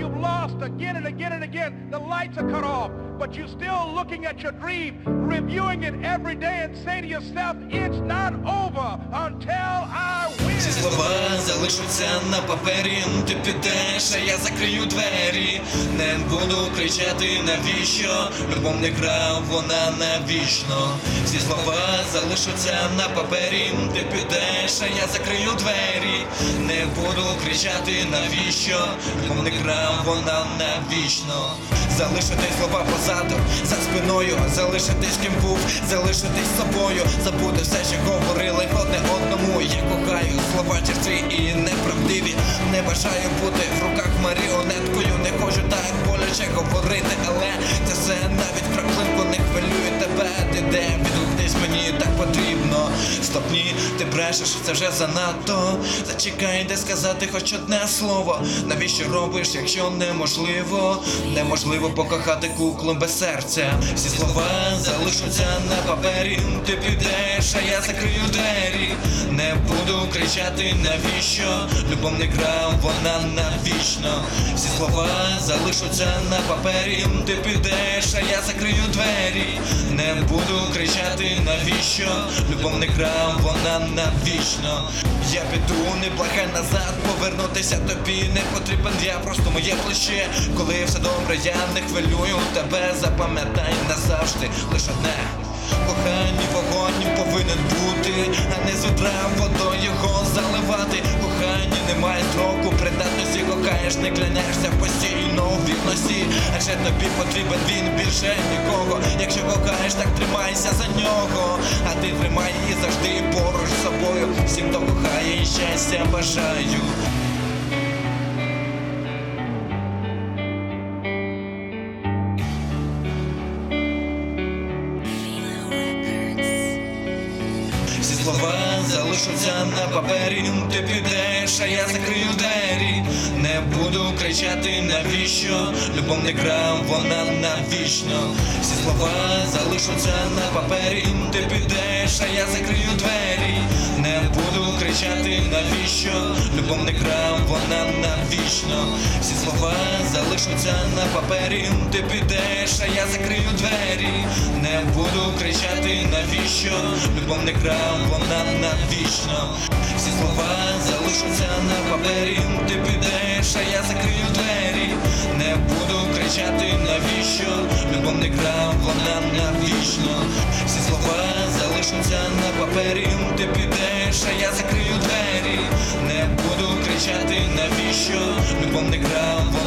you've lost again and again and again. The lights are cut off, but you're still looking at your dream, reviewing it every day and say to yourself, it's not over until I win. Ці слова залишаться на папері. Ти підеш, а я закрию двері. Не буду кричати навіщо, любов не гра, вона навічно. Всі слова залишаться на папері. Ти підеш, а я закрию двері. Не буду кричати навіщо, любов не гра, вона навічно. Залишити слова позаду, за спиною, залишитись ким був, залишитись собою, забути все, що говорили одне одному. Я кохаю слова черстві і неправдиві. Не бажаю бути в руках маріонеткою. Не хочу так боляче говорити, але це все навіть краплинку не хвилює тебе. Ти де відгукнись, мені так потрібно. Стоп, ні, ти брешеш, це вже занадто. Зачекай, де сказати хоч одне слово. Навіщо робиш, якщо неможливо? Неможливо покохати куклу без серця. Всі слова залишаться на папері. Ти підеш, а я закрию двері. Не буду кричати навіщо, любов не гра, вона навічно. Всі слова залишаться на папері. Ти підеш, а я закрию двері. Не буду кричати навіщо, любов не гра, вона навічно. Я піду, не благай назад, повернутися тобі не потрібен я, просто моє плече. Коли все добре, я не хвилюю тебе, запам'ятай назавжди лише одне. Кохання вогонь повинен бути, а не з відра водою його заливати. Кохання немає строку придатності, кохаєш, не клянешся постійно у вірності. Адже тобі потрібен він більше нікого. Якщо кохаєш, так тримайся за нього. А ти тримай її завжди поруч з собою. Всім, хто кохає, і щастя бажаю. Всі слова залишаться на папері. Ти підеш, а я закрию двері. Не буду кричати навіщо, любов не гра, вона навічно. Всі слова залишаться на папері. Ти підеш, а я закрию двері. Не буду кричати навіщо, любов не гра, вона навічно. Всі слова залишаться на папері. Ти підеш, а я закрию двері. Не буду кричати навіщо, любов не гра, вона навічно. Всі слова залишаться на папері. Ти підеш, а я закрию двері. Не буду кричати навіщо, любов не гра, вона навічно. Всі слова залишаться на папері. Ти підеш, а я закрию двері. Не буду кричати навіщо, любов не гра, вона